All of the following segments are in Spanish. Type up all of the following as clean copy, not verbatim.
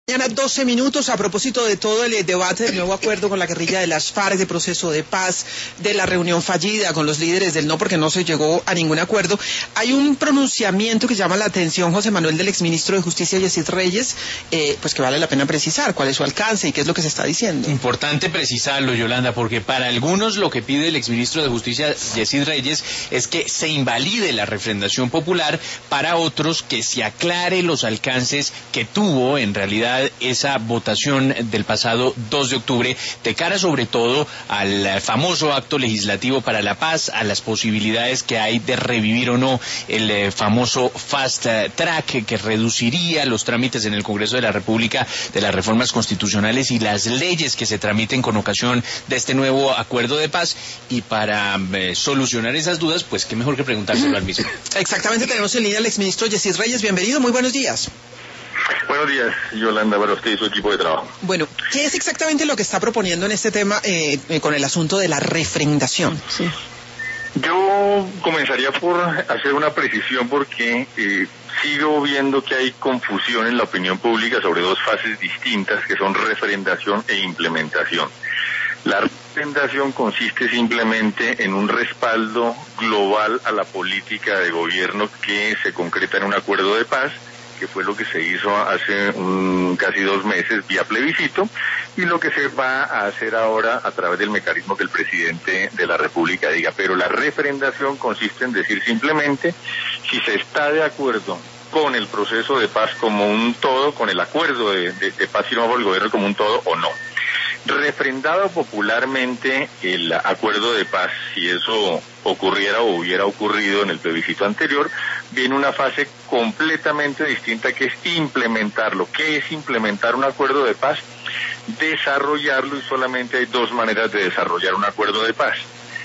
Mañana 12 minutos a propósito de todo el debate del nuevo acuerdo con la guerrilla de las FARC, de proceso de paz, de la reunión fallida con los líderes del no, porque no se llegó a ningún acuerdo. Hay un pronunciamiento que llama la atención, José Manuel, del exministro de Justicia, Yesid Reyes, pues que vale la pena precisar cuál es su alcance y qué es lo que se está diciendo. Importante precisarlo, Yolanda, porque para algunos lo que pide el exministro de Justicia, Yesid Reyes, es que se invalide la refrendación popular, para otros que se aclare los alcances que tuvo en realidad esa votación del pasado 2 de octubre, de cara sobre todo al famoso acto legislativo para la paz, a las posibilidades que hay de revivir o no el famoso fast track que reduciría los trámites en el Congreso de la República de las reformas constitucionales y las leyes que se tramiten con ocasión de este nuevo acuerdo de paz. Y para solucionar esas dudas, pues qué mejor que preguntárselo al mismo. Exactamente, tenemos en línea al exministro Yesid Reyes. Bienvenido, muy buenos días. Buenos días, Yolanda, para usted y su equipo de trabajo. Bueno, ¿qué es exactamente lo que está proponiendo en este tema con el asunto de la refrendación? Sí. Yo comenzaría por hacer una precisión porque sigo viendo que hay confusión en la opinión pública sobre dos fases distintas que son refrendación e implementación. La refrendación consiste simplemente en un respaldo global a la política de gobierno que se concreta en un acuerdo de paz, que fue lo que se hizo hace casi 2 meses vía plebiscito, y lo que se va a hacer ahora a través del mecanismo que el presidente de la República diga. Pero la refrendación consiste en decir simplemente si se está de acuerdo con el proceso de paz como un todo, con el acuerdo de paz firmado por el gobierno como un todo o no. Refrendado popularmente el acuerdo de paz, si eso ocurriera o hubiera ocurrido en el plebiscito anterior, viene una fase completamente distinta que es implementarlo. ¿Qué es implementar un acuerdo de paz? Desarrollarlo, y solamente hay 2 maneras de desarrollar un acuerdo de paz.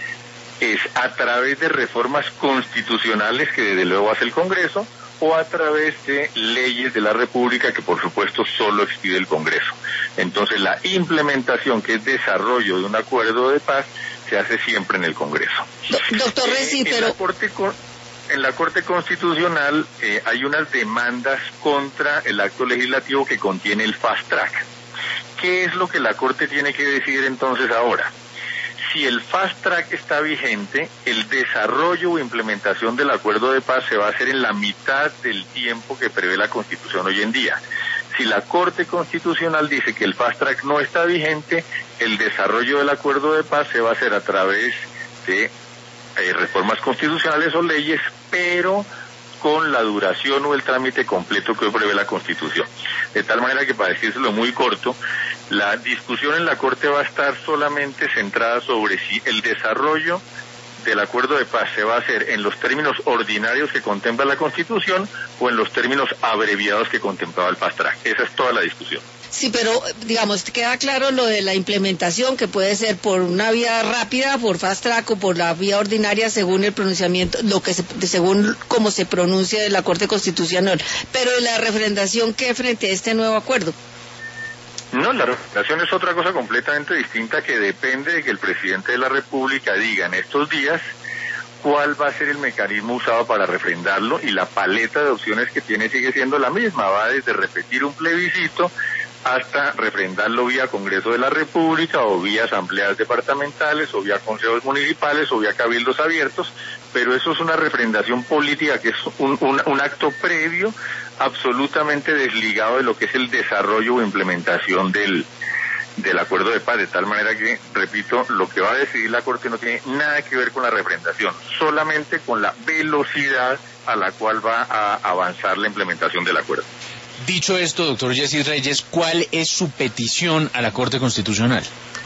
Es a través de reformas constitucionales que desde luego hace el Congreso, o a través de leyes de la República que por supuesto solo expide el Congreso. Entonces la implementación, que es desarrollo de un acuerdo de paz, se hace siempre en el Congreso. Doctor Resi, pero... En la Corte Constitucional hay unas demandas contra el acto legislativo que contiene el fast track. ¿Qué es lo que la Corte tiene que decidir entonces ahora? Si el fast track está vigente, el desarrollo o implementación del acuerdo de paz se va a hacer en la mitad del tiempo que prevé la Constitución hoy en día. Si la Corte Constitucional dice que el fast track no está vigente, el desarrollo del acuerdo de paz se va a hacer a través de reformas constitucionales o leyes, pero con la duración o el trámite completo que prevé la Constitución. De tal manera que, para decírselo muy corto, la discusión en la Corte va a estar solamente centrada sobre si el desarrollo del acuerdo de paz se va a hacer en los términos ordinarios que contempla la Constitución o en los términos abreviados que contemplaba el fast track. Esa es toda la discusión. Sí, pero digamos, queda claro lo de la implementación, que puede ser por una vía rápida, por fast track o por la vía ordinaria, según el pronunciamiento, según cómo se pronuncia de la Corte Constitucional. Pero la refrendación, ¿qué frente a este nuevo acuerdo? No, la refrendación es otra cosa completamente distinta, que depende de que el presidente de la República diga en estos días cuál va a ser el mecanismo usado para refrendarlo, y la paleta de opciones que tiene sigue siendo la misma. Va desde repetir un plebiscito hasta refrendarlo vía Congreso de la República, o vía asambleas departamentales, o vía consejos municipales, o vía cabildos abiertos, pero eso es una refrendación política, que es un acto previo, absolutamente desligado de lo que es el desarrollo o implementación del acuerdo de paz, de tal manera que, repito, lo que va a decidir la Corte no tiene nada que ver con la refrendación, solamente con la velocidad a la cual va a avanzar la implementación del acuerdo. Dicho esto, doctor Yesid Reyes, ¿cuál es su petición a la Corte Constitucional?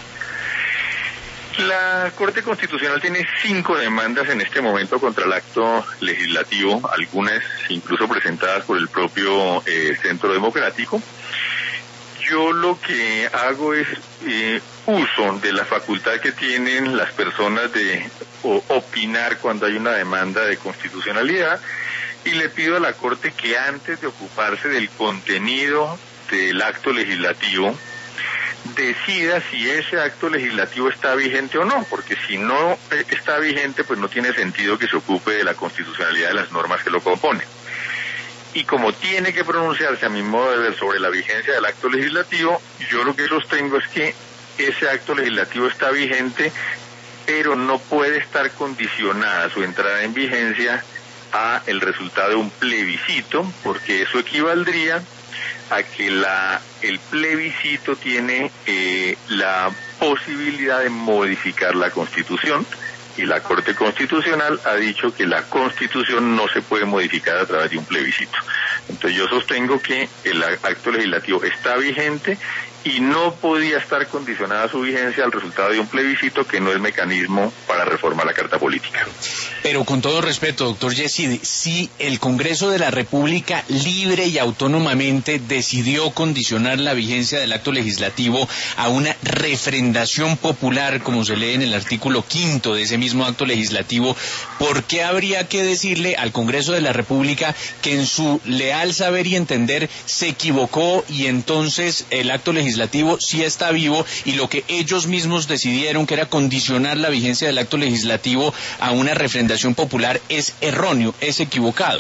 La Corte Constitucional tiene 5 demandas en este momento contra el acto legislativo, algunas incluso presentadas por el propio Centro Democrático. Yo lo que hago es uso de la facultad que tienen las personas de opinar cuando hay una demanda de constitucionalidad, y le pido a la Corte que, antes de ocuparse del contenido del acto legislativo, decida si ese acto legislativo está vigente o no, porque si no está vigente, pues no tiene sentido que se ocupe de la constitucionalidad de las normas que lo componen. y como tiene que pronunciarse a mi modo de ver sobre la vigencia del acto legislativo, yo lo que sostengo es que ese acto legislativo está vigente, pero no puede estar condicionada su entrada en vigencia a el resultado de un plebiscito, porque eso equivaldría a que el plebiscito tiene la posibilidad de modificar la Constitución, y la Corte Constitucional ha dicho que la Constitución no se puede modificar a través de un plebiscito. Entonces yo sostengo que el acto legislativo está vigente y no podía estar condicionada su vigencia al resultado de un plebiscito, que no es mecanismo para reformar la Carta Política. Pero con todo respeto, doctor Yesid, si el Congreso de la República libre y autónomamente decidió condicionar la vigencia del acto legislativo a una refrendación popular, como se lee en el artículo 5 de ese mismo acto legislativo, ¿por qué habría que decirle al Congreso de la República que en su leal saber y entender se equivocó y entonces el acto legislativo sí está vivo y lo que ellos mismos decidieron, que era condicionar la vigencia del acto legislativo a una refrendación popular, es erróneo, es equivocado?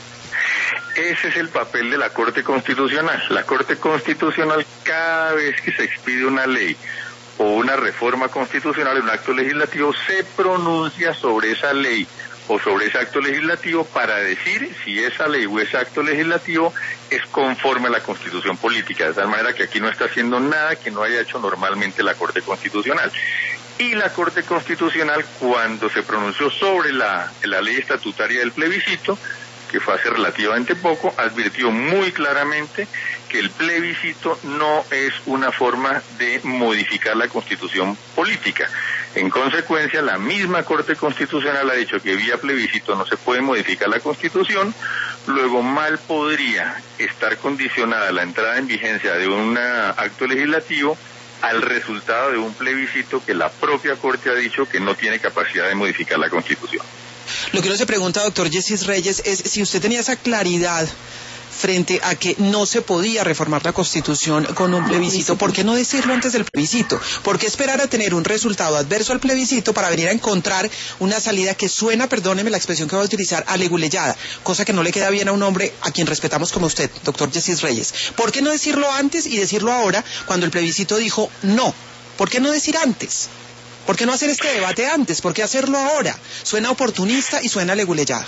Ese es el papel de la Corte Constitucional. La Corte Constitucional, cada vez que se expide una ley o una reforma constitucional en un acto legislativo, se pronuncia sobre esa ley o sobre ese acto legislativo para decir si esa ley o ese acto legislativo es conforme a la Constitución política, de tal manera que aquí no está haciendo nada que no haya hecho normalmente la Corte Constitucional. Y la Corte Constitucional, cuando se pronunció sobre la ley estatutaria del plebiscito, que fue hace relativamente poco, advirtió muy claramente que el plebiscito no es una forma de modificar la Constitución política. En consecuencia, la misma Corte Constitucional ha dicho que vía plebiscito no se puede modificar la Constitución, luego mal podría estar condicionada la entrada en vigencia de un acto legislativo al resultado de un plebiscito que la propia Corte ha dicho que no tiene capacidad de modificar la Constitución. Lo que uno se pregunta, doctor Yesid Reyes, es si usted tenía esa claridad frente a que no se podía reformar la Constitución con un plebiscito, ¿por qué no decirlo antes del plebiscito? ¿Por qué esperar a tener un resultado adverso al plebiscito para venir a encontrar una salida que suena, perdóneme la expresión que voy a utilizar, a leguleyada, cosa que no le queda bien a un hombre a quien respetamos como usted, doctor Yesid Reyes? ¿Por qué no decirlo antes y decirlo ahora cuando el plebiscito dijo no? ¿Por qué no decir antes? ¿Por qué no hacer este debate antes? ¿Por qué hacerlo ahora? Suena oportunista y suena leguleyada.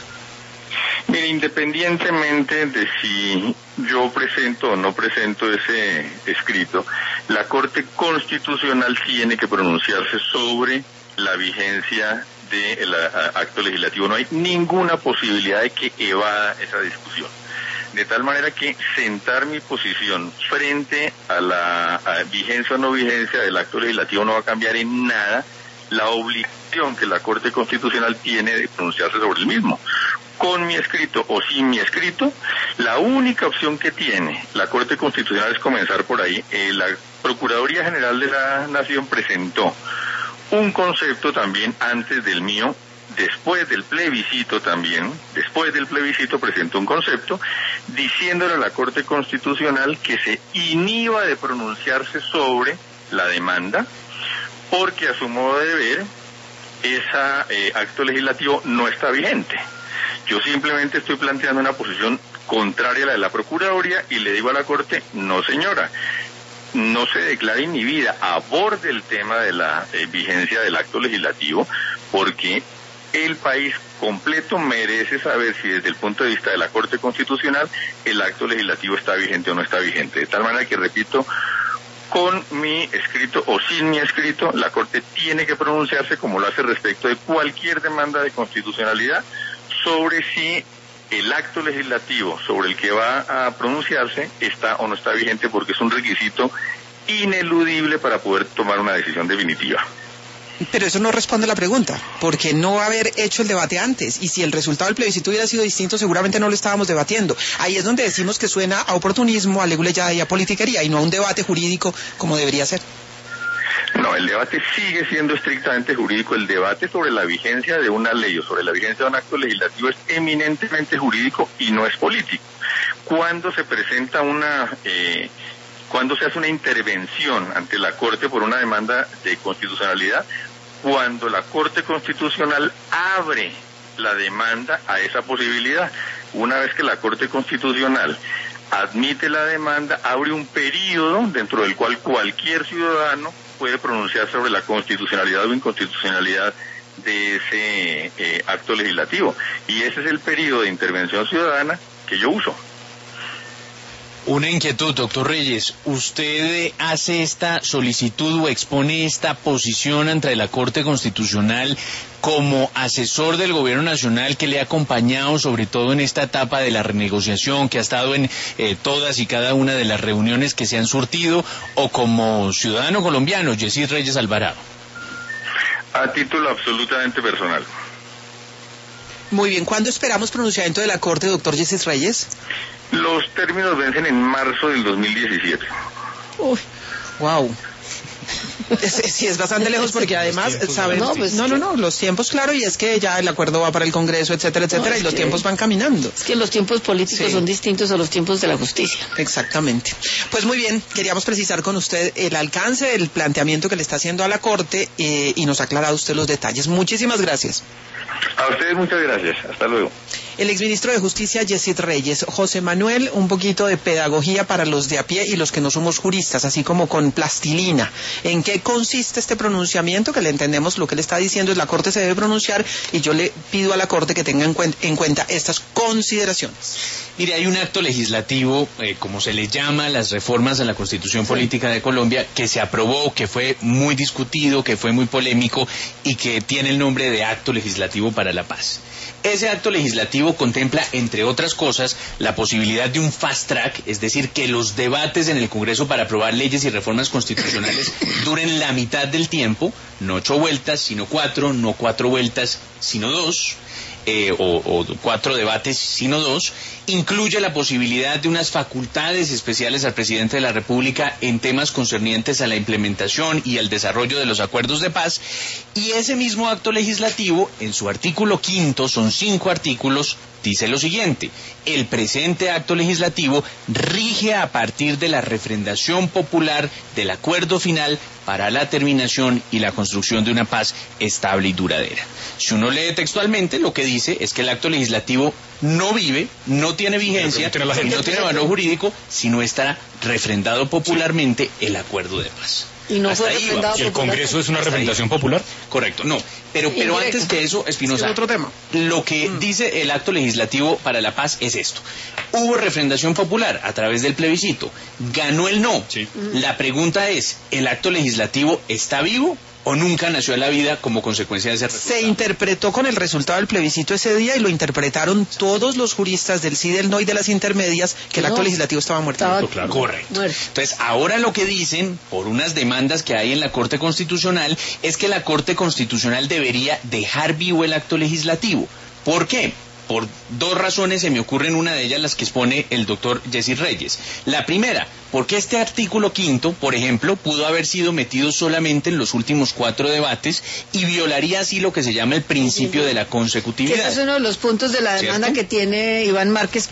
Mire, independientemente de si yo presento o no presento ese escrito, la Corte Constitucional tiene que pronunciarse sobre la vigencia del acto legislativo. No hay ninguna posibilidad de que evada esa discusión. De tal manera que sentar mi posición frente a la vigencia o no vigencia del acto legislativo no va a cambiar en nada la obligación que la Corte Constitucional tiene de pronunciarse sobre el mismo. Con mi escrito o sin mi escrito, la única opción que tiene la Corte Constitucional es comenzar por ahí. La Procuraduría General de la Nación presentó un concepto también antes del mío. Después del plebiscito presentó un concepto diciéndole a la Corte Constitucional que se inhiba de pronunciarse sobre la demanda porque a su modo de ver ese acto legislativo no está vigente. Yo simplemente estoy planteando una posición contraria a la de la Procuraduría y le digo a la Corte, no señora, no se declara inhibida, aborde el tema de la vigencia del acto legislativo, porque el país completo merece saber si desde el punto de vista de la Corte Constitucional el acto legislativo está vigente o no está vigente. De tal manera que, repito, con mi escrito o sin mi escrito, la Corte tiene que pronunciarse como lo hace respecto de cualquier demanda de constitucionalidad sobre si el acto legislativo sobre el que va a pronunciarse está o no está vigente, porque es un requisito ineludible para poder tomar una decisión definitiva. Pero eso no responde a la pregunta, porque no haber hecho el debate antes, y si el resultado del plebiscito hubiera sido distinto, seguramente no lo estábamos debatiendo. Ahí es donde decimos que suena a oportunismo, a leguleyada y a politiquería, y no a un debate jurídico como debería ser. No, el debate sigue siendo estrictamente jurídico. El debate sobre la vigencia de una ley o sobre la vigencia de un acto legislativo es eminentemente jurídico y no es político. Cuando se presenta cuando se hace una intervención ante la Corte por una demanda de constitucionalidad, cuando la Corte Constitucional abre la demanda a esa posibilidad. Una vez que la Corte Constitucional admite la demanda, abre un período dentro del cual cualquier ciudadano puede pronunciar sobre la constitucionalidad o inconstitucionalidad de ese acto legislativo. Y ese es el período de intervención ciudadana que yo uso. Una inquietud, doctor Reyes. ¿Usted hace esta solicitud o expone esta posición ante la Corte Constitucional como asesor del Gobierno Nacional que le ha acompañado sobre todo en esta etapa de la renegociación, que ha estado en todas y cada una de las reuniones que se han surtido, o como ciudadano colombiano, Yesid Reyes Alvarado? A título absolutamente personal. Muy bien, ¿cuándo esperamos pronunciamiento de la Corte, doctor Yesid Reyes? Los términos vencen en marzo del 2017. Uy, wow. Sí, es bastante lejos porque además sabemos... No, los tiempos, claro, y es que ya el acuerdo va para el Congreso, etcétera, etcétera, y los tiempos van caminando. Es que los tiempos políticos son distintos a los tiempos de la justicia. Exactamente. Pues muy bien, queríamos precisar con usted el alcance del planteamiento que le está haciendo a la Corte y nos ha aclarado usted los detalles. Muchísimas gracias. A ustedes muchas gracias. Hasta luego. El exministro de Justicia, Yesid Reyes. José Manuel, un poquito de pedagogía para los de a pie y los que no somos juristas, así como con plastilina. ¿En qué consiste este pronunciamiento? Que le entendemos lo que le está diciendo es la Corte se debe pronunciar y yo le pido a la Corte que tenga en cuenta estas consideraciones. Mire, hay un acto legislativo, como se le llama, las reformas a la Constitución Política de Colombia, que se aprobó, que fue muy discutido, que fue muy polémico y que tiene el nombre de Acto Legislativo para la Paz. Ese acto legislativo contempla, entre otras cosas, la posibilidad de un fast track, es decir, que los debates en el Congreso para aprobar leyes y reformas constitucionales duren la mitad del tiempo, no 8 vueltas, sino 4, no 4 vueltas, sino 2. O 4 debates, sino 2, incluye la posibilidad de unas facultades especiales al presidente de la República en temas concernientes a la implementación y al desarrollo de los acuerdos de paz, y ese mismo acto legislativo, en su artículo 5, son 5 artículos, dice lo siguiente: el presente acto legislativo rige a partir de la refrendación popular del acuerdo final para la terminación y la construcción de una paz estable y duradera. Si uno lee textualmente, lo que dice es que el acto legislativo no vive, no tiene vigencia y no tiene valor jurídico si no está refrendado popularmente el acuerdo de paz. Y no fue ¿Y el Congreso es una representación popular? Correcto, no. Pero antes que eso, Espinosa, otro tema. Lo que dice el acto legislativo para la paz es esto. Hubo refrendación popular a través del plebiscito. Ganó el no. Sí. La pregunta es, ¿el acto legislativo está vivo o nunca nació a la vida como consecuencia de ese resultado? Se interpretó con el resultado del plebiscito ese día y lo interpretaron todos los juristas del sí, del no y de las intermedias que el acto legislativo estaba muerto. Claro. Correcto. Entonces, ahora lo que dicen, por unas demandas que hay en la Corte Constitucional, es que la Corte Constitucional debería dejar vivo el acto legislativo. ¿Por qué? Por 2 razones se me ocurren, una de ellas las que expone el doctor Yesid Reyes. La primera, porque este artículo 5, por ejemplo, pudo haber sido metido solamente en los últimos 4 debates y violaría así lo que se llama el principio de la consecutividad. Ese es uno de los puntos de la demanda, ¿cierto?, que tiene Iván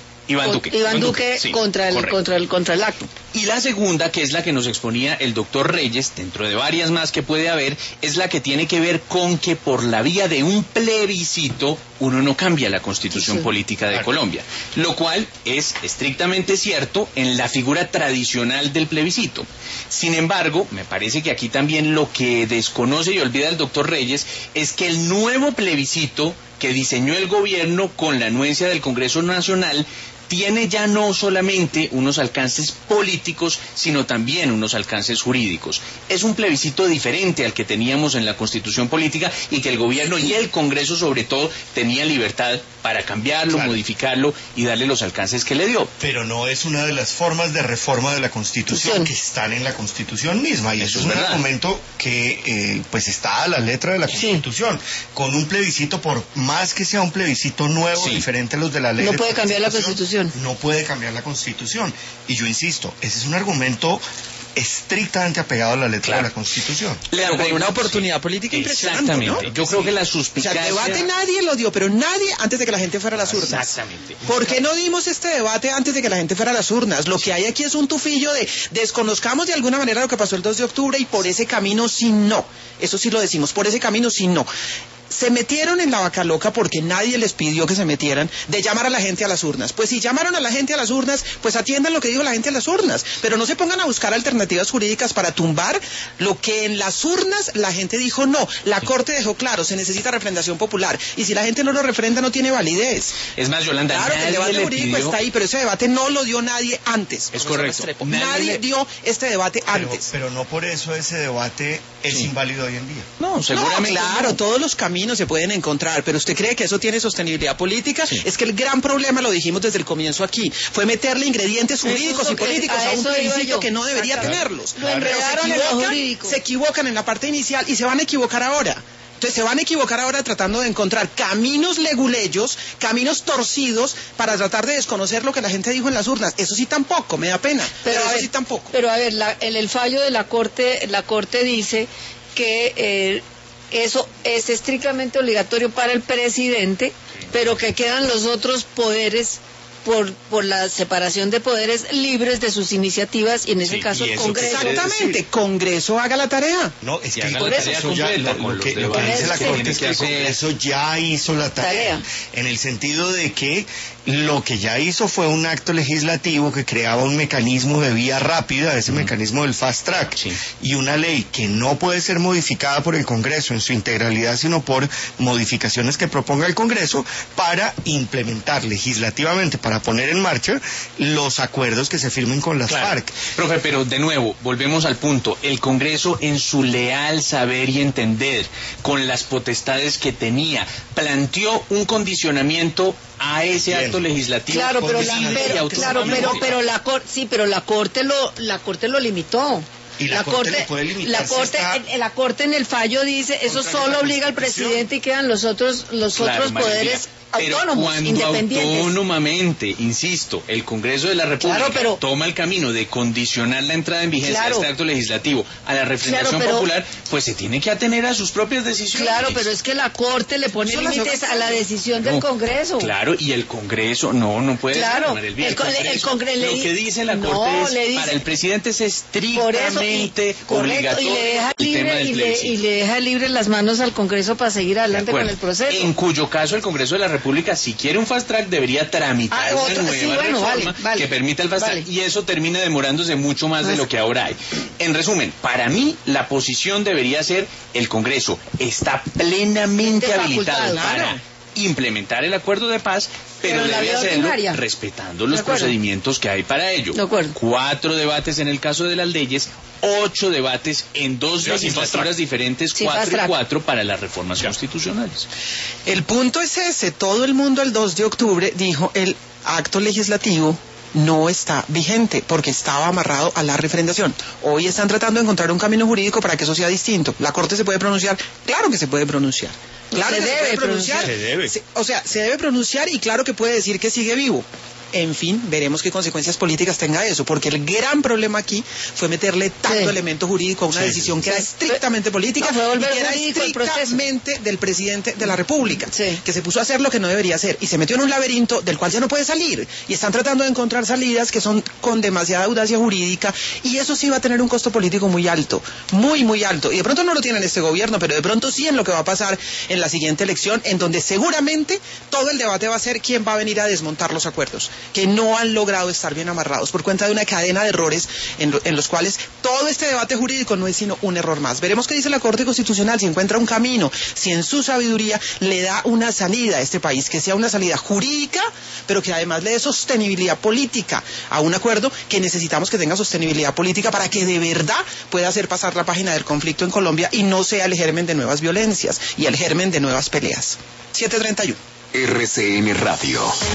Duque sí, contra el acto. Y la segunda, que es la que nos exponía el doctor Reyes, dentro de varias más que puede haber, es la que tiene que ver con que por la vía de un plebiscito uno no cambia la Constitución política de Colombia, lo cual es estrictamente cierto en la figura tradicional del plebiscito. Sin embargo, me parece que aquí también lo que desconoce y olvida el doctor Reyes es que el nuevo plebiscito que diseñó el gobierno con la anuencia del Congreso Nacional tiene ya no solamente unos alcances políticos, sino también unos alcances jurídicos. Es un plebiscito diferente al que teníamos en la Constitución política y que el gobierno y el Congreso, sobre todo, tenían libertad para cambiarlo, modificarlo y darle los alcances que le dio. Pero no es una de las formas de reforma de la Constitución que están en la Constitución misma, y eso es un argumento que pues está a la letra de la Constitución. Con un plebiscito, por más que sea un plebiscito nuevo, diferente a los de la ley, no puede cambiar la Constitución. No puede cambiar la Constitución. Y yo insisto, ese es un argumento estrictamente apegado a la letra de la Constitución. Le dan una oportunidad política impresionante, ¿no? Yo creo que la suspicacia... O sea, el debate nadie lo dio, pero nadie antes de que la gente fuera a las urnas. Exactamente. ¿Por qué no dimos este debate antes de que la gente fuera a las urnas? Lo que hay aquí es un tufillo de desconozcamos de alguna manera lo que pasó el 2 de octubre y por ese camino sí no. Eso sí lo decimos, por ese camino sí no. se metieron en la vaca loca porque nadie les pidió que se metieran, de llamar a la gente a las urnas. Pues si llamaron a la gente a las urnas, pues atiendan lo que dijo la gente a las urnas, pero no se pongan a buscar alternativas jurídicas para tumbar lo que en las urnas la gente dijo no. La Corte dejó claro, se necesita refrendación popular, y si la gente no lo refrenda no tiene validez. Es más, Yolanda, claro que el debate jurídico pidió... está ahí, pero ese debate no lo dio nadie antes. Es correcto. Nadie dio este debate antes. Pero no por eso ese debate es inválido hoy en día. No, seguramente. No, claro, todos los caminos se pueden encontrar, pero ¿usted cree que eso tiene sostenibilidad política? Sí. Es que el gran problema, lo dijimos desde el comienzo aquí, fue meterle ingredientes jurídicos y políticos a un principio que no debería tenerlos. Lo enredaron en lo jurídico. Se equivocan en la parte inicial y se van a equivocar ahora. Entonces se van a equivocar ahora tratando de encontrar caminos leguleyos, caminos torcidos para tratar de desconocer lo que la gente dijo en las urnas. Eso sí tampoco, me da pena, pero eso sí tampoco. Pero a ver, en el fallo de la Corte dice que eso es estrictamente obligatorio para el presidente, pero que quedan los otros poderes por la separación de poderes libres de sus iniciativas, y en ese caso el Congreso. Exactamente, Congreso haga la tarea. No, es que por eso ya lo que dice la Corte es que el Congreso ya hizo la tarea, en el sentido de que lo que ya hizo fue un acto legislativo que creaba un mecanismo de vía rápida, ese mecanismo del fast track, y una ley que no puede ser modificada por el Congreso en su integralidad, sino por modificaciones que proponga el Congreso para implementar legislativamente, para poner en marcha los acuerdos que se firmen con las FARC. Profe, pero de nuevo, volvemos al punto. El Congreso, en su leal saber y entender, con las potestades que tenía, planteó un condicionamiento a ese acto legislativo. Claro, pero la Corte lo limitó. Y la Corte lo puede limitar. La Corte en el fallo dice, eso solo obliga al presidente y quedan los otros poderes autónomos, pero independientes. Autónomamente, insisto, el Congreso de la República toma el camino de condicionar la entrada en vigencia de este acto legislativo a la refrendación popular, pues se tiene que atener a sus propias decisiones. Claro, pero es que la Corte le pone límites a la decisión del Congreso. Claro, y el Congreso no puede tomar el bien. El Congreso, lo que dice la Corte es, para el presidente es estrictamente obligatorio y le deja libre las manos al Congreso para seguir adelante con el proceso. En cuyo caso el Congreso de la República, si quiere un fast track, debería tramitar una nueva reforma que permita el fast track, y eso termina demorándose mucho más de lo que ahora hay. En resumen, para mí la posición debería ser: el Congreso está plenamente habilitado para implementar el acuerdo de paz, pero debe hacerlo respetando los procedimientos que hay para ello. 4 debates en el caso de las leyes, 8 debates en 2 legislaturas diferentes, 4 y 4 para las reformas constitucionales. El punto es ese: todo el mundo el 2 de octubre dijo el acto legislativo no está vigente porque estaba amarrado a la refrendación. Hoy están tratando de encontrar un camino jurídico para que eso sea distinto. ¿La Corte se puede pronunciar? Claro que se puede pronunciar. Claro que se debe pronunciar. Se debe pronunciar, y claro que puede decir que sigue vivo. En fin, veremos qué consecuencias políticas tenga eso, porque el gran problema aquí fue meterle tanto elemento jurídico a una decisión que era estrictamente política y que era estrictamente del presidente de la República, que se puso a hacer lo que no debería hacer y se metió en un laberinto del cual ya no puede salir, y están tratando de encontrar salidas que son con demasiada audacia jurídica, y eso sí va a tener un costo político muy alto, muy alto, y de pronto no lo tiene en este gobierno, pero de pronto sí en lo que va a pasar en la siguiente elección, en donde seguramente todo el debate va a ser quién va a venir a desmontar los acuerdos que no han logrado estar bien amarrados por cuenta de una cadena de errores en los cuales todo este debate jurídico no es sino un error más. Veremos qué dice la Corte Constitucional, si encuentra un camino, si en su sabiduría le da una salida a este país, que sea una salida jurídica, pero que además le dé sostenibilidad política a un acuerdo que necesitamos que tenga sostenibilidad política para que de verdad pueda hacer pasar la página del conflicto en Colombia y no sea el germen de nuevas violencias y el germen de nuevas peleas. 7:31. RCN Radio.